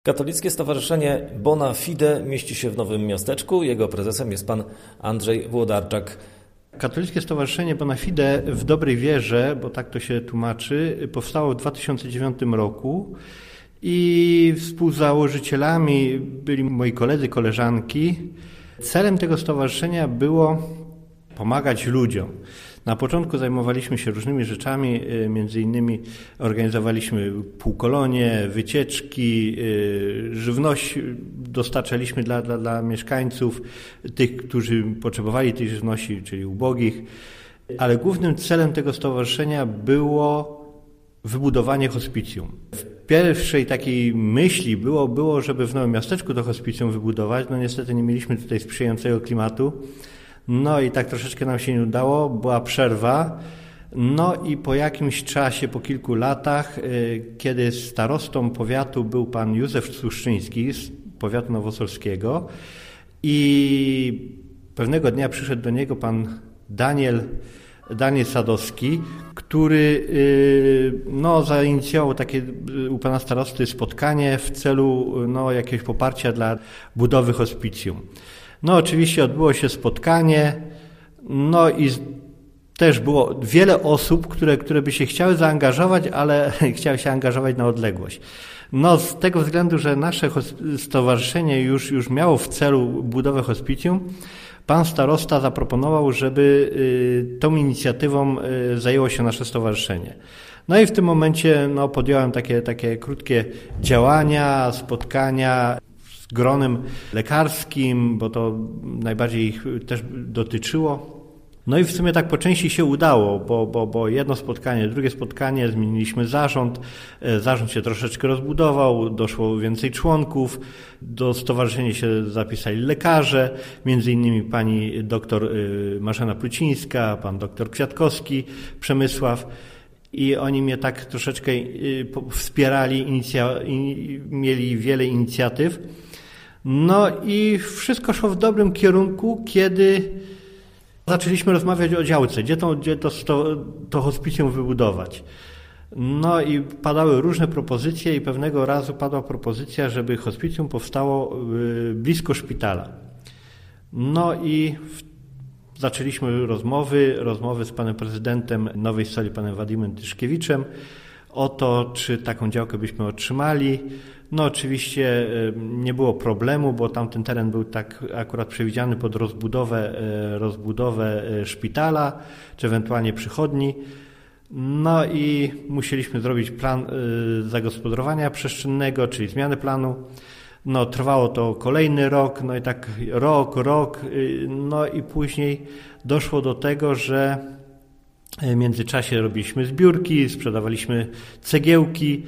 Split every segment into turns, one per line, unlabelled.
Katolickie Stowarzyszenie Bona Fide mieści się w Nowym Miasteczku. Jego prezesem jest pan Andrzej Włodarczak.
Katolickie Stowarzyszenie Bona Fide w dobrej wierze, bo tak to się tłumaczy, powstało w 2009 roku i współzałożycielami byli moi koledzy, koleżanki. Celem tego stowarzyszenia było pomagać ludziom. Na początku zajmowaliśmy się różnymi rzeczami, między innymi organizowaliśmy półkolonie, wycieczki, żywność dostarczaliśmy dla mieszkańców, tych, którzy potrzebowali tej żywności, czyli ubogich. Ale głównym celem tego stowarzyszenia było wybudowanie hospicjum. W pierwszej takiej myśli było, żeby w Nowym Miasteczku to hospicjum wybudować. No niestety nie mieliśmy tutaj sprzyjającego klimatu. No i tak troszeczkę nam się nie udało, była przerwa. No i po jakimś czasie, po kilku latach, kiedy starostą powiatu był pan Józef Słuszczyński z powiatu nowosolskiego i pewnego dnia przyszedł do niego pan Daniel Sadowski, który zainicjował takie u pana starosty spotkanie w celu jakiegoś poparcia dla budowy hospicjum. No oczywiście odbyło się spotkanie, no i też było wiele osób, które by się chciały zaangażować, ale chciały się angażować na odległość. No z tego względu, że nasze stowarzyszenie już miało w celu budowę hospicjum, pan starosta zaproponował, żeby tą inicjatywą zajęło się nasze stowarzyszenie. No i w tym momencie podjąłem takie krótkie działania, spotkania z gronem lekarskim, bo to najbardziej ich też dotyczyło. No i w sumie tak po części się udało, bo jedno spotkanie, drugie spotkanie, zmieniliśmy zarząd się troszeczkę rozbudował, doszło więcej członków, do stowarzyszenia się zapisali lekarze, między innymi pani doktor Marzena Plucińska, pan doktor Kwiatkowski, Przemysław. I oni mnie tak troszeczkę wspierali, mieli wiele inicjatyw. No i wszystko szło w dobrym kierunku, kiedy zaczęliśmy rozmawiać o działce, gdzie to hospicjum wybudować. No i padały różne propozycje i pewnego razu padła propozycja, żeby hospicjum powstało blisko szpitala. No i zaczęliśmy rozmowy z panem prezydentem Nowej Soli, panem Wadimem Tyszkiewiczem, o to, czy taką działkę byśmy otrzymali. No oczywiście nie było problemu, bo tamten teren był tak akurat przewidziany pod rozbudowę szpitala, czy ewentualnie przychodni. No i musieliśmy zrobić plan zagospodarowania przestrzennego, czyli zmianę planu. No trwało to kolejny rok, no i tak rok, no i później doszło do tego, że w międzyczasie robiliśmy zbiórki, sprzedawaliśmy cegiełki.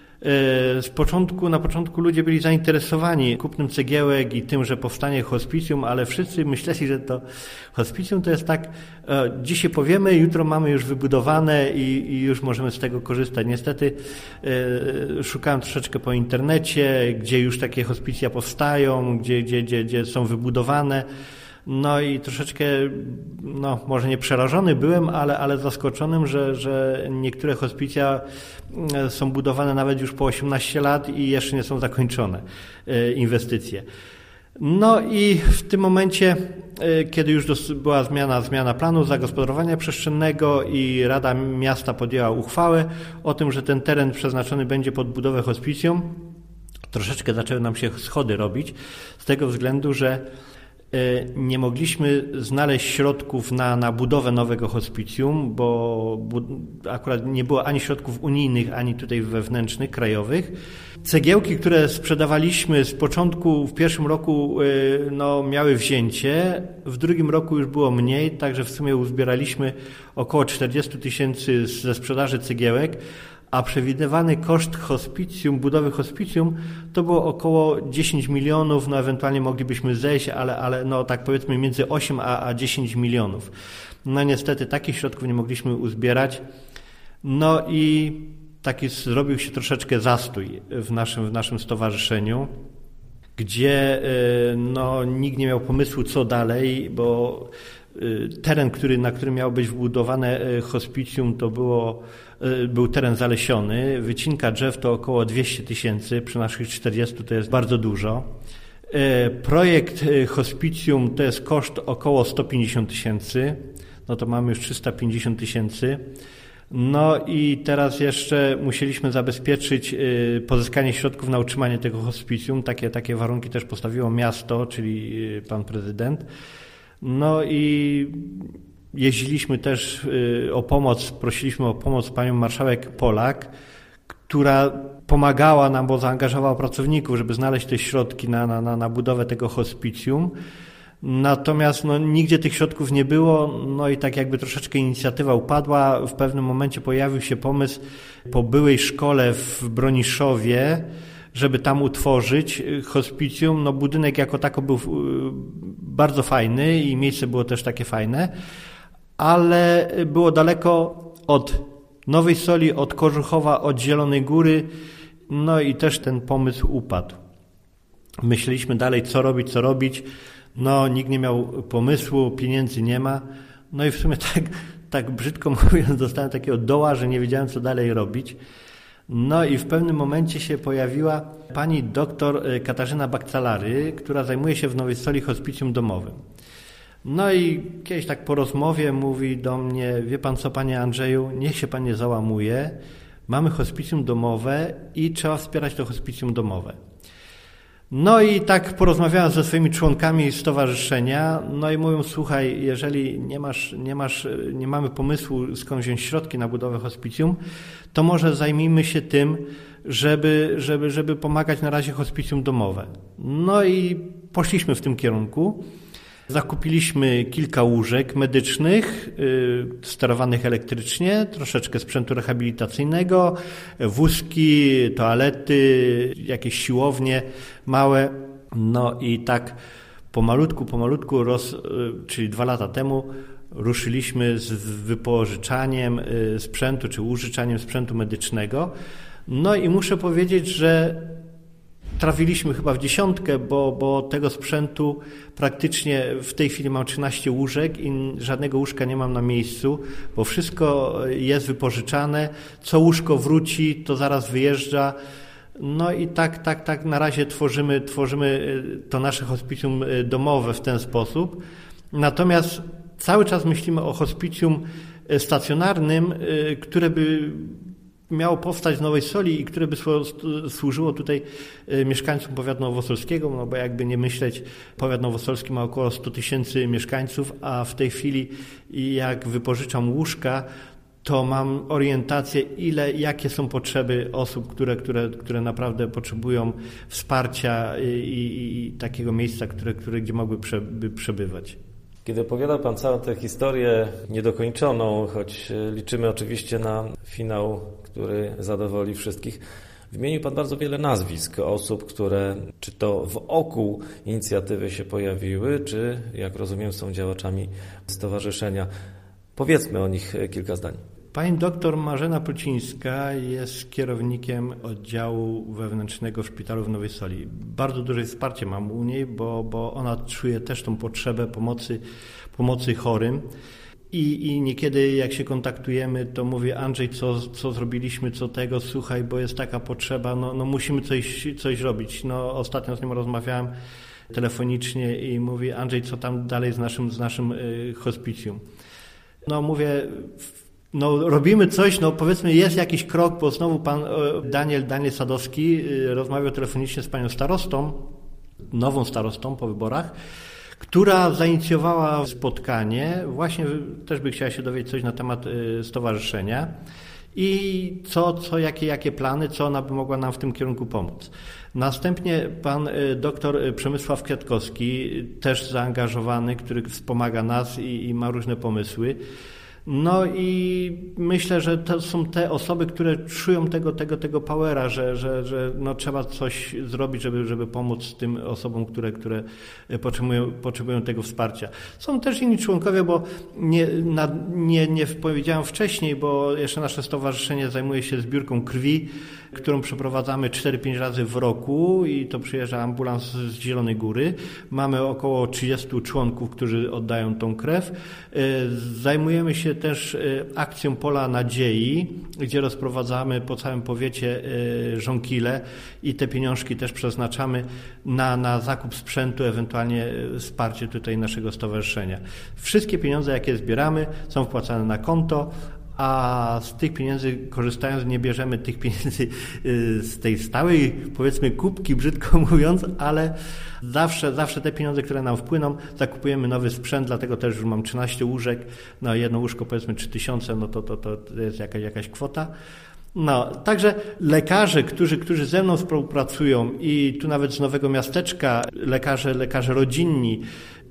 Na początku ludzie byli zainteresowani kupnem cegiełek i tym, że powstanie hospicjum, ale wszyscy myśleli, że to hospicjum to jest tak, dzisiaj powiemy, jutro mamy już wybudowane i już możemy z tego korzystać. Niestety szukałem troszeczkę po internecie, gdzie już takie hospicja powstają, gdzie są wybudowane. No i troszeczkę, może nie przerażony byłem, ale zaskoczonym, że niektóre hospicja są budowane nawet już po 18 lat i jeszcze nie są zakończone inwestycje. No i w tym momencie, kiedy już była zmiana planu zagospodarowania przestrzennego i Rada Miasta podjęła uchwałę o tym, że ten teren przeznaczony będzie pod budowę hospicjum, troszeczkę zaczęły nam się schody robić z tego względu, że nie mogliśmy znaleźć środków na budowę nowego hospicjum, bo akurat nie było ani środków unijnych, ani tutaj wewnętrznych, krajowych. Cegiełki, które sprzedawaliśmy z początku, w pierwszym roku miały wzięcie, w drugim roku już było mniej, także w sumie uzbieraliśmy około 40 000 ze sprzedaży cegiełek, a przewidywany koszt budowy hospicjum to było około 10 milionów, ewentualnie moglibyśmy zejść, ale tak powiedzmy między 8 a 10 milionów. No niestety takich środków nie mogliśmy uzbierać. No i taki zrobił się troszeczkę zastój w naszym stowarzyszeniu, gdzie nikt nie miał pomysłu co dalej, bo teren, na którym miało być wbudowane hospicjum, to było był teren zalesiony. Wycinka drzew to około 200 000, przy naszych 40 to jest bardzo dużo. Projekt hospicjum to jest koszt około 150 000, no to mamy już 350 000. No i teraz jeszcze musieliśmy zabezpieczyć pozyskanie środków na utrzymanie tego hospicjum. Takie warunki też postawiło miasto, czyli pan prezydent. No i jeździliśmy też o pomoc, prosiliśmy o pomoc panią marszałek Polak, która pomagała nam, bo zaangażowała pracowników, żeby znaleźć te środki na budowę tego hospicjum. Natomiast nigdzie tych środków nie było, no i tak jakby troszeczkę inicjatywa upadła. W pewnym momencie pojawił się pomysł po byłej szkole w Broniszowie, żeby tam utworzyć hospicjum. No budynek jako tako był bardzo fajny i miejsce było też takie fajne, ale było daleko od Nowej Soli, od Kożuchowa, od Zielonej Góry, no i też ten pomysł upadł. Myśleliśmy dalej, co robić. No, nikt nie miał pomysłu, pieniędzy nie ma. No i w sumie tak brzydko mówiąc, dostałem takiego doła, że nie wiedziałem, co dalej robić. No i w pewnym momencie się pojawiła pani doktor Katarzyna Bakcalary, która zajmuje się w Nowej Soli hospicjum domowym. No i kiedyś tak po rozmowie mówi do mnie: wie pan co, panie Andrzeju, niech się pan nie załamuje, mamy hospicjum domowe i trzeba wspierać to hospicjum domowe. No i tak porozmawiałem ze swoimi członkami stowarzyszenia, no i mówią: słuchaj, jeżeli nie mamy pomysłu, skąd wziąć środki na budowę hospicjum, to może zajmijmy się tym, żeby pomagać na razie hospicjum domowe. No i poszliśmy w tym kierunku. Zakupiliśmy kilka łóżek medycznych, sterowanych elektrycznie, troszeczkę sprzętu rehabilitacyjnego, wózki, toalety, jakieś siłownie małe. No i tak pomalutku, czyli 2 lata temu, ruszyliśmy z wypożyczaniem sprzętu, czy użyczaniem sprzętu medycznego. No i muszę powiedzieć, że trafiliśmy chyba w 10, bo tego sprzętu praktycznie w tej chwili mam 13 łóżek i żadnego łóżka nie mam na miejscu, bo wszystko jest wypożyczane. Co łóżko wróci, to zaraz wyjeżdża. No i tak na razie tworzymy to nasze hospicjum domowe w ten sposób. Natomiast cały czas myślimy o hospicjum stacjonarnym, które by miało powstać w Nowej Soli i które by służyło tutaj mieszkańcom powiatu nowosolskiego, no bo jakby nie myśleć, powiat nowosolski ma około 100 000 mieszkańców, a w tej chwili jak wypożyczam łóżka, to mam orientację, jakie są potrzeby osób, które naprawdę potrzebują wsparcia i takiego miejsca, gdzie mogłyby przebywać.
Kiedy opowiadał pan całą tę historię niedokończoną, choć liczymy oczywiście na finał, który zadowoli wszystkich, wymienił pan bardzo wiele nazwisk osób, które czy to wokół inicjatywy się pojawiły, czy, jak rozumiem, są działaczami stowarzyszenia. Powiedzmy o nich kilka zdań.
Pani doktor Marzena Plucińska jest kierownikiem oddziału wewnętrznego w szpitalu w Nowej Soli. Bardzo duże wsparcie mam u niej, bo ona czuje też tą potrzebę pomocy chorym. I niekiedy jak się kontaktujemy, to mówię: Andrzej, co zrobiliśmy, co tego, słuchaj, bo jest taka potrzeba, no musimy coś robić. No ostatnio z nią rozmawiałem telefonicznie i mówię: Andrzej, co tam dalej z naszym hospicjum? No mówię: no robimy coś, no powiedzmy jest jakiś krok, bo znowu pan Daniel Sadowski rozmawiał telefonicznie z panią starostą, nową starostą po wyborach, która zainicjowała spotkanie, właśnie też by chciała się dowiedzieć coś na temat stowarzyszenia i jakie plany, co ona by mogła nam w tym kierunku pomóc. Następnie pan doktor Przemysław Kwiatkowski, też zaangażowany, który wspomaga nas i ma różne pomysły. No i myślę, że to są te osoby, które czują tego powera, że no trzeba coś zrobić, żeby pomóc tym osobom, które potrzebują tego wsparcia. Są też inni członkowie, bo nie powiedziałem wcześniej, bo jeszcze nasze stowarzyszenie zajmuje się zbiórką krwi którą przeprowadzamy 4-5 razy w roku i to przyjeżdża ambulans z Zielonej Góry. Mamy około 30 członków, którzy oddają tą krew. Zajmujemy się też akcją Pola Nadziei, gdzie rozprowadzamy po całym powiecie żonkile i te pieniążki też przeznaczamy na zakup sprzętu, ewentualnie wsparcie tutaj naszego stowarzyszenia. Wszystkie pieniądze, jakie zbieramy, są wpłacane na konto, a z tych pieniędzy korzystając nie bierzemy tych pieniędzy z tej stałej, powiedzmy, kubki, brzydko mówiąc, ale zawsze te pieniądze, które nam wpłyną, zakupujemy nowy sprzęt, dlatego też już mam 13 łóżek, no jedno łóżko powiedzmy 3000, no to jest jakaś kwota. No, także lekarze, którzy ze mną współpracują i tu nawet z Nowego Miasteczka, lekarze rodzinni,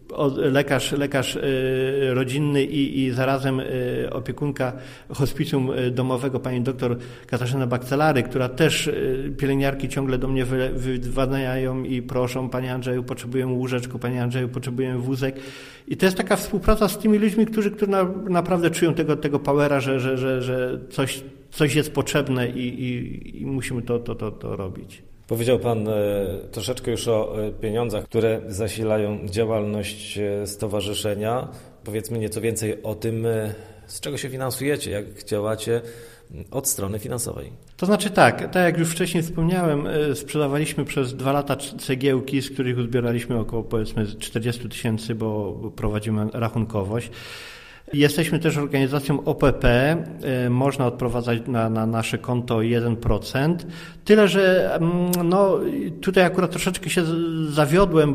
lekarz rodzinny i zarazem opiekunka hospicjum domowego pani doktor Katarzyna Bakcelary, która też pielęgniarki ciągle do mnie wydzwaniają i proszą: panie Andrzeju, potrzebujemy łóżeczko, panie Andrzeju, potrzebujemy wózek. I to jest taka współpraca z tymi ludźmi, którzy naprawdę czują tego powera, że coś jest potrzebne i musimy to robić.
Powiedział Pan troszeczkę już o pieniądzach, które zasilają działalność stowarzyszenia. Powiedzmy nieco więcej o tym, z czego się finansujecie, jak działacie od strony finansowej.
To znaczy tak jak już wcześniej wspomniałem, sprzedawaliśmy przez 2 lata cegiełki, z których uzbieraliśmy około powiedzmy 40 000, bo prowadzimy rachunkowość. Jesteśmy też organizacją OPP, można odprowadzać na nasze konto 1%, tyle że tutaj akurat troszeczkę się zawiodłem,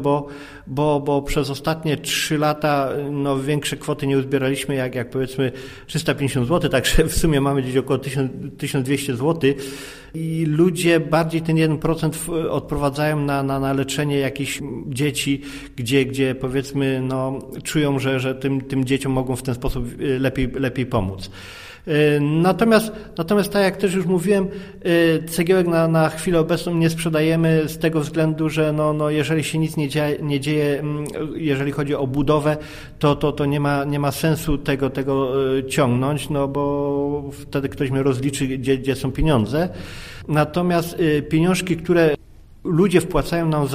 bo przez ostatnie 3 lata większe kwoty nie uzbieraliśmy jak powiedzmy 350 zł, także w sumie mamy gdzieś około 1200 zł i ludzie bardziej ten 1% odprowadzają na leczenie jakichś dzieci, gdzie powiedzmy czują, że tym dzieciom mogą w ten sposób lepiej pomóc. Natomiast tak jak też już mówiłem, cegiełek na chwilę obecną nie sprzedajemy z tego względu, że jeżeli się nic nie dzieje, jeżeli chodzi o budowę, to nie ma sensu tego ciągnąć, bo wtedy ktoś mnie rozliczy, gdzie są pieniądze. Natomiast pieniążki, które ludzie wpłacają nam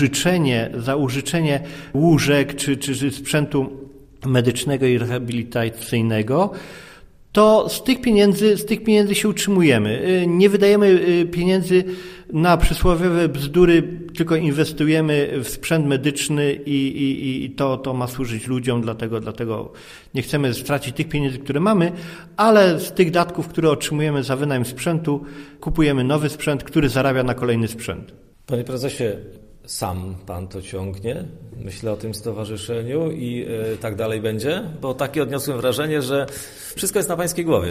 za użyczenie łóżek czy sprzętu medycznego i rehabilitacyjnego, to z tych pieniędzy się utrzymujemy. Nie wydajemy pieniędzy na przysłowiowe bzdury, tylko inwestujemy w sprzęt medyczny i to ma służyć ludziom, dlatego nie chcemy stracić tych pieniędzy, które mamy, ale z tych datków, które otrzymujemy za wynajem sprzętu, kupujemy nowy sprzęt, który zarabia na kolejny sprzęt.
Panie prezesie, sam Pan to ciągnie? Myślę o tym stowarzyszeniu i tak dalej będzie? Bo takie odniosłem wrażenie, że wszystko jest na Pańskiej głowie.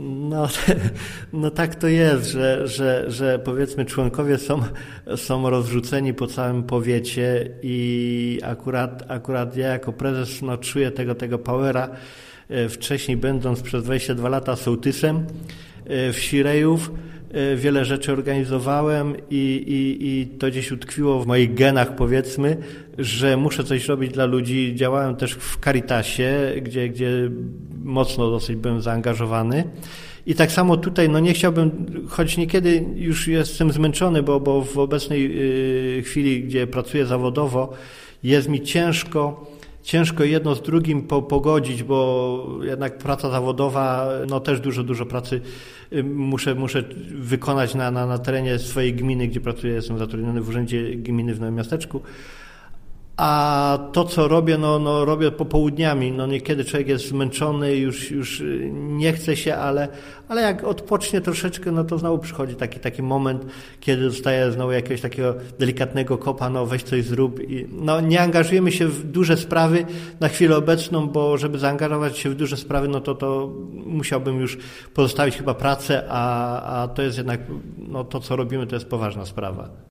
No tak to jest, że powiedzmy członkowie są rozrzuceni po całym powiecie i akurat ja jako prezes czuję tego powera. Wcześniej będąc przez 22 lata sołtysem wsi Rejów, wiele rzeczy organizowałem i to gdzieś utkwiło w moich genach, powiedzmy, że muszę coś robić dla ludzi. Działałem też w Caritasie, gdzie mocno dosyć byłem zaangażowany. I tak samo tutaj, nie chciałbym, choć niekiedy już jestem zmęczony, bo w obecnej chwili, gdzie pracuję zawodowo, jest mi ciężko jedno z drugim pogodzić, bo jednak praca zawodowa, też dużo pracy muszę wykonać na terenie swojej gminy, gdzie pracuję, jestem zatrudniony w Urzędzie Gminy w Nowym Miasteczku. A to, co robię, robię popołudniami. Niekiedy człowiek jest zmęczony, już nie chce się, ale jak odpocznie troszeczkę, to znowu przychodzi taki moment, kiedy dostaje znowu jakiegoś takiego delikatnego kopa, weź coś zrób. I, nie angażujemy się w duże sprawy na chwilę obecną, bo żeby zaangażować się w duże sprawy, to musiałbym już pozostawić chyba pracę, a to jest jednak, to co robimy, to jest poważna sprawa.